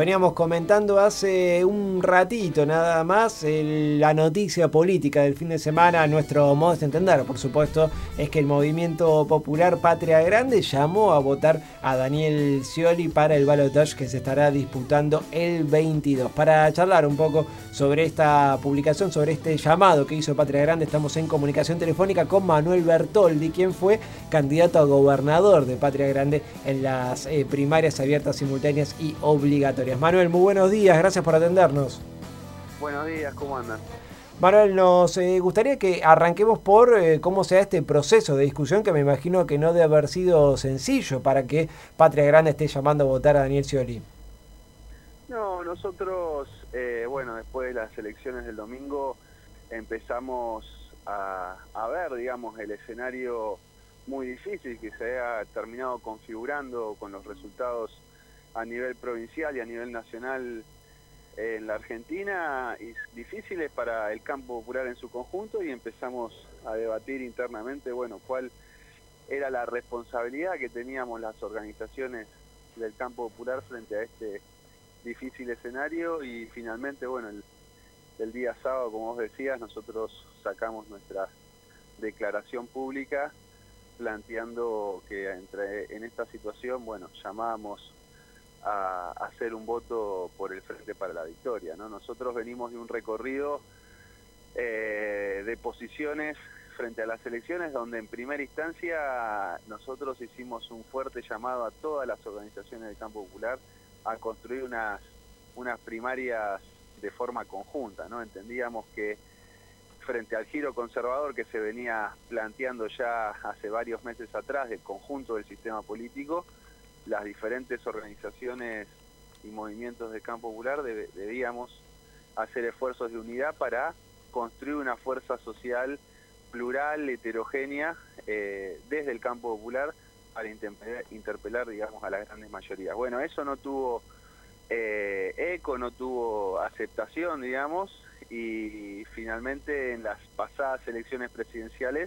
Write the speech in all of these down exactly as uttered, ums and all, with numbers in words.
veníamos comentando hace un ratito nada más, el, la noticia política del fin de semana, a nuestro modo de entender, por supuesto, es que el Movimiento Popular Patria Grande llamó a votar a Daniel Scioli para el balotaje que se estará disputando el veintidós. Para charlar un poco sobre esta publicación, sobre este llamado que hizo Patria Grande, estamos en comunicación telefónica con Manuel Bertoldi, quien fue candidato a gobernador de Patria Grande en las eh, primarias abiertas, simultáneas y obligatorias. Manuel, muy buenos días, gracias por atendernos. Buenos días, ¿cómo andan? Manuel, nos eh, gustaría que arranquemos por eh, cómo se da este proceso de discusión, que me imagino que no debe haber sido sencillo para que Patria Grande esté llamando a votar a Daniel Scioli. No, nosotros, eh, bueno, después de las elecciones del domingo empezamos a, a ver, digamos, el escenario muy difícil que se ha terminado configurando con los resultados a nivel provincial y a nivel nacional en la Argentina, y difíciles para el campo popular en su conjunto, y empezamos a debatir internamente, bueno, cuál era la responsabilidad que teníamos las organizaciones del campo popular frente a este difícil escenario. Y finalmente, bueno, el, el día sábado, como vos decías, nosotros sacamos nuestra declaración pública planteando que entre en esta situación, bueno, llamábamos a hacer un voto por el Frente para la Victoria, ¿no? Nosotros venimos de un recorrido eh, de posiciones frente a las elecciones, donde en primera instancia nosotros hicimos un fuerte llamado a todas las organizaciones del campo popular a construir unas, unas primarias de forma conjunta, ¿no? Entendíamos que frente al giro conservador que se venía planteando ya hace varios meses atrás del conjunto del sistema político, las diferentes organizaciones y movimientos del campo popular deb debíamos hacer esfuerzos de unidad para construir una fuerza social plural, heterogénea, eh, desde el campo popular para interpelar, interpelar, digamos, a las grandes mayorías. Bueno, eso no tuvo eh, eco, no tuvo aceptación, digamos, y finalmente en las pasadas elecciones presidenciales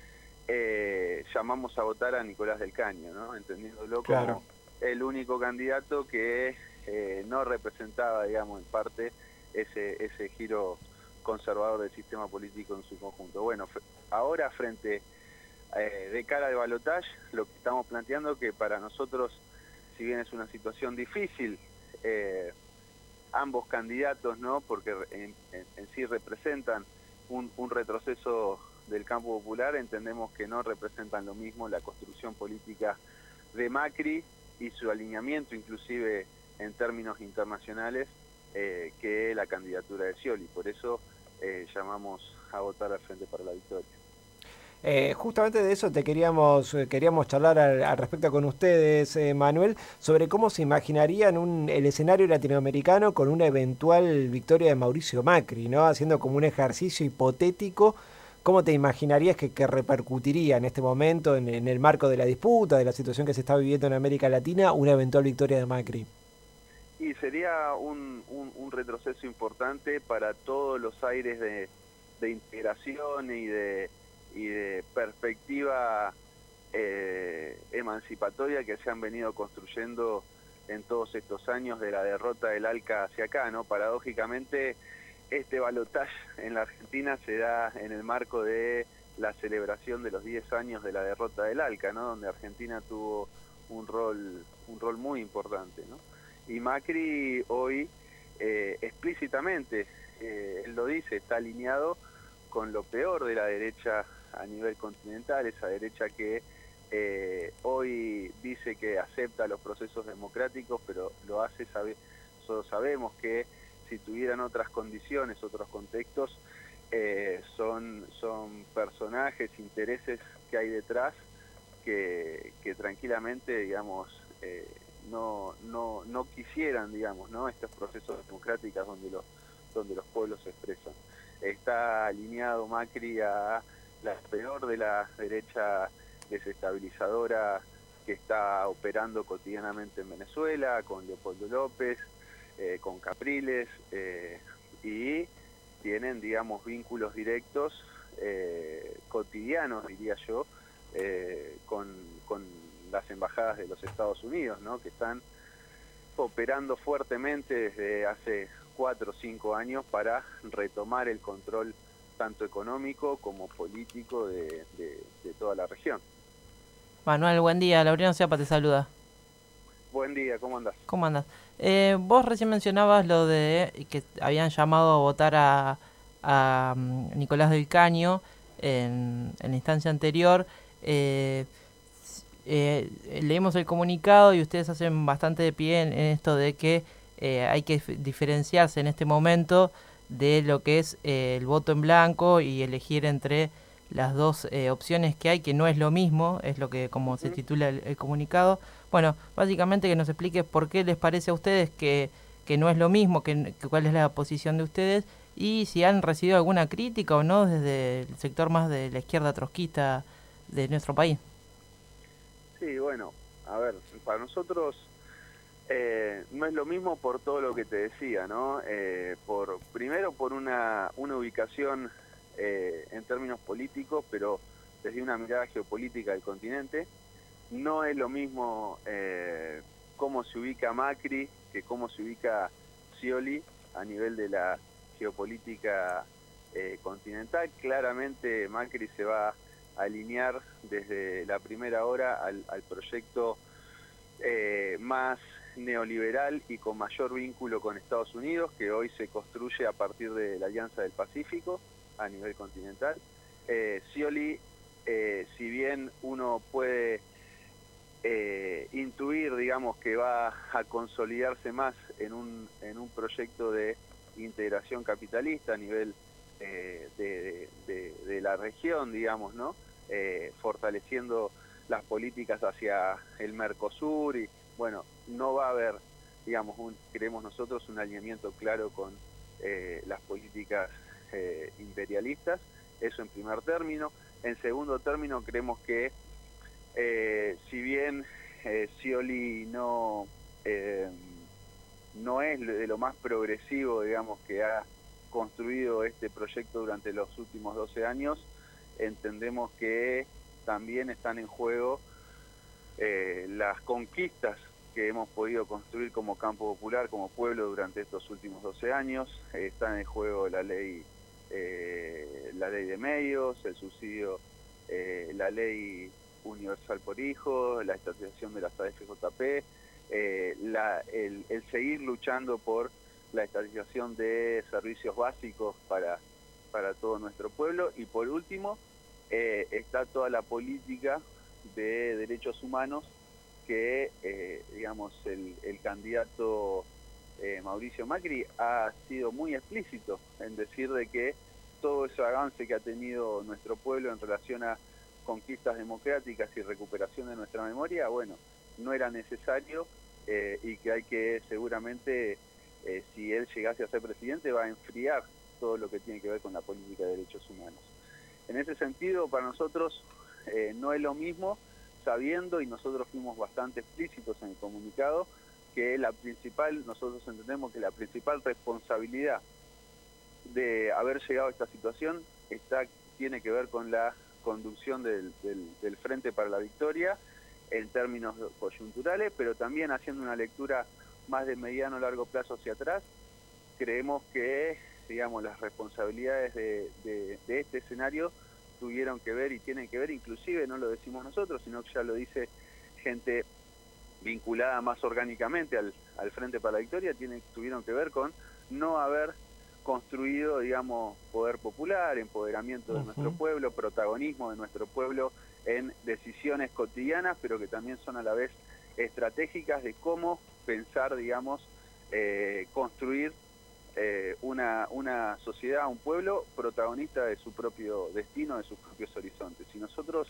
Eh, llamamos a votar a Nicolás del Caño, ¿no? Entendiéndolo Claro. como el único candidato que eh, no representaba, digamos, en parte ese ese giro conservador del sistema político en su conjunto. Bueno, ahora frente eh, de cara al balotaje, lo que estamos planteando que para nosotros, si bien es una situación difícil, eh, ambos candidatos, ¿no? Porque en, en, en sí representan un, un retroceso del campo popular, entendemos que no representan lo mismo la construcción política de Macri y su alineamiento inclusive en términos internacionales eh, que la candidatura de Scioli. Por eso eh, llamamos a votar al Frente para la Victoria. Eh, justamente de eso te queríamos, eh, queríamos charlar al, al respecto con ustedes, eh, Manuel, sobre cómo se imaginarían un, el escenario latinoamericano con una eventual victoria de Mauricio Macri, ¿no? Haciendo como un ejercicio hipotético. ¿Cómo te imaginarías que, que repercutiría en este momento, en, en el marco de la disputa, de la situación que se está viviendo en América Latina, una eventual victoria de Macri? Y sería un, un, un retroceso importante para todos los aires de, de integración y de, y de perspectiva eh, emancipatoria que se han venido construyendo en todos estos años de la derrota del ALCA hacia acá, ¿no? Paradójicamente, este balotaje en la Argentina se da en el marco de la celebración de los diez años de la derrota del ALCA, ¿no? Donde Argentina tuvo un rol, un rol muy importante, ¿no? Y Macri hoy eh, explícitamente, eh, él lo dice, está alineado con lo peor de la derecha a nivel continental, esa derecha que eh, hoy dice que acepta los procesos democráticos, pero lo hace, sabe, nosotros sabemos que si tuvieran otras condiciones, otros contextos, eh, son, son personajes, intereses que hay detrás que, que tranquilamente, digamos, eh, no, no, no quisieran, digamos, ¿no? Estos procesos democráticos donde los, donde los pueblos se expresan. Está alineado Macri a la peor de la derecha desestabilizadora que está operando cotidianamente en Venezuela, con Leopoldo López, eh, con Capriles, eh, y tienen, digamos, vínculos directos, eh, cotidianos, diría yo, eh, con, con las embajadas de los Estados Unidos, ¿no? Que están operando fuertemente desde hace cuatro o cinco años para retomar el control tanto económico como político de, de, de toda la región. Manuel, buen día. Laureano Ciapa te saluda. Buen día, ¿cómo andás? ¿Cómo andas? Eh, vos recién mencionabas lo de que habían llamado a votar a, a um, Nicolás del Caño en, en la instancia anterior. Eh, eh, leímos el comunicado y ustedes hacen bastante de pie en, en esto de que eh, hay que diferenciarse en este momento de lo que es eh, el voto en blanco y elegir entre las dos eh, opciones que hay, que no es lo mismo, es lo que como se titula el, el comunicado. Bueno, básicamente que nos explique por qué les parece a ustedes que, que no es lo mismo, que, que cuál es la posición de ustedes y si han recibido alguna crítica o no desde el sector más de la izquierda trotskista de nuestro país. Sí, bueno, a ver, para nosotros eh, no es lo mismo por todo lo que te decía, ¿no? Eh, por primero por una, una ubicación eh, en términos políticos, pero desde una mirada geopolítica del continente. No es lo mismo eh, cómo se ubica Macri que cómo se ubica Scioli a nivel de la geopolítica eh, continental. Claramente Macri se va a alinear desde la primera hora al, al proyecto eh, más neoliberal y con mayor vínculo con Estados Unidos, que hoy se construye a partir de la Alianza del Pacífico a nivel continental. Eh, Scioli, eh, si bien uno puede eh, intuir, digamos, que va a consolidarse más en un, en un proyecto de integración capitalista a nivel eh, de, de, de la región, digamos, ¿no? Eh, fortaleciendo las políticas hacia el Mercosur y, bueno, no va a haber, digamos, un, creemos nosotros, un alineamiento claro con eh, las políticas eh, imperialistas, eso en primer término. En segundo término, creemos que eh, si bien eh, Scioli no, eh, no es de lo más progresivo, digamos, que ha construido este proyecto durante los últimos doce años, entendemos que también están en juego eh, las conquistas que hemos podido construir como campo popular, como pueblo durante estos últimos doce años. Eh, está en juego la ley, eh, la ley de medios, el subsidio, eh, la ley universal por hijos, la estatización de las A F J P, eh, la, el, el seguir luchando por la estatización de servicios básicos para, para todo nuestro pueblo. Y por último, eh, está toda la política de derechos humanos que, eh, digamos, el, el candidato eh, Mauricio Macri ha sido muy explícito en decir de que todo ese avance que ha tenido nuestro pueblo en relación a conquistas democráticas y recuperación de nuestra memoria, bueno, no era necesario eh, y que hay que seguramente, eh, si él llegase a ser presidente, va a enfriar todo lo que tiene que ver con la política de derechos humanos. En ese sentido, para nosotros eh, no es lo mismo, sabiendo, y nosotros fuimos bastante explícitos en el comunicado, que la principal, nosotros entendemos que la principal responsabilidad de haber llegado a esta situación está, tiene que ver con la conducción del, del, del Frente para la Victoria en términos coyunturales, pero también haciendo una lectura más de mediano o largo plazo hacia atrás. Creemos que, digamos, las responsabilidades de, de, de este escenario tuvieron que ver y tienen que ver, inclusive no lo decimos nosotros, sino que ya lo dice gente vinculada más orgánicamente al, al Frente para la Victoria, tienen, tuvieron que ver con no haber construido, digamos, poder popular, empoderamiento de uh-huh. nuestro pueblo, protagonismo de nuestro pueblo en decisiones cotidianas, pero que también son a la vez estratégicas de cómo pensar, digamos, eh, construir eh, una, una sociedad, un pueblo protagonista de su propio destino, de sus propios horizontes. Si nosotros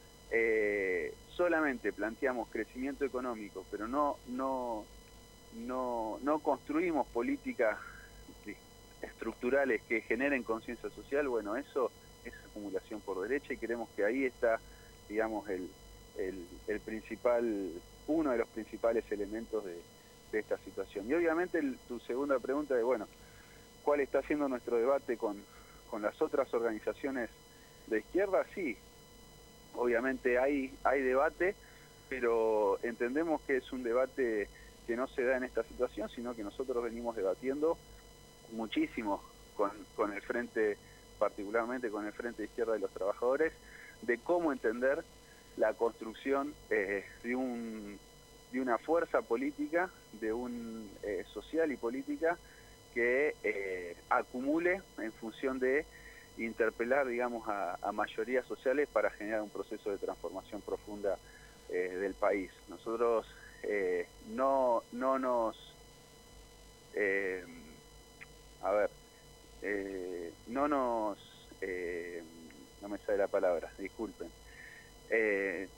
eh, solamente planteamos crecimiento económico, pero no, no, no, no construimos políticas estructurales que generen conciencia social, bueno, eso es acumulación por derecha, y creemos que ahí está, digamos, el, el, el principal, uno de los principales elementos de, de esta situación. Y obviamente el, tu segunda pregunta de, bueno, ¿cuál está siendo nuestro debate con, con las otras organizaciones de izquierda? Sí, obviamente hay, hay debate, pero entendemos que es un debate que no se da en esta situación, sino que nosotros venimos debatiendo muchísimo con, con el frente, particularmente con el Frente de Izquierda de los Trabajadores, de cómo entender la construcción eh, de un de una fuerza política, de un eh, social y política que eh, acumule en función de interpelar, digamos, a, a mayorías sociales para generar un proceso de transformación profunda eh, del país. Nosotros eh, no, no nos... Eh, a ver, eh, no nos... Eh, no me sale la palabra, disculpen. Eh,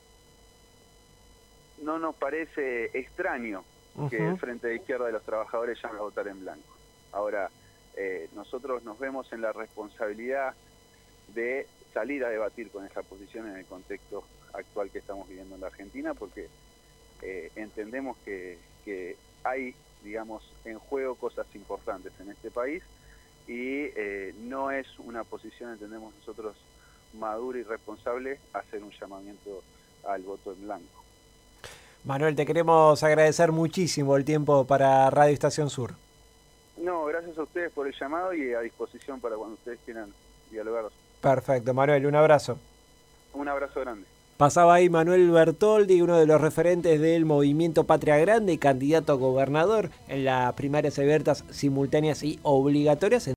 no nos parece extraño uh-huh. que el Frente de Izquierda de los Trabajadores llame a votar en blanco. Ahora, eh, nosotros nos vemos en la responsabilidad de salir a debatir con esa posición en el contexto actual que estamos viviendo en la Argentina, porque eh, entendemos que, que hay, digamos, en juego cosas importantes en este país y eh, no es una posición, entendemos nosotros, madura y responsable hacer un llamamiento al voto en blanco. Manuel, te queremos agradecer muchísimo el tiempo para Radio Estación Sur. No, gracias a ustedes por el llamado y a disposición para cuando ustedes quieran dialogar. Perfecto, Manuel, un abrazo. Un abrazo grande. Pasaba ahí Manuel Bertoldi, uno de los referentes del movimiento Patria Grande, candidato a gobernador en las primarias abiertas, simultáneas y obligatorias.